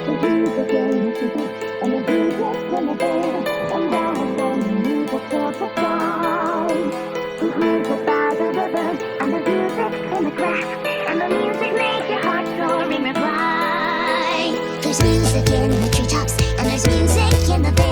There's music in the streets, and there's music in the bed, and down when the music fills the sky. There's music by the river, and there's music in the grass, and the music makes your heart soaring reply. There's music in the treetops, and there's music in the bed.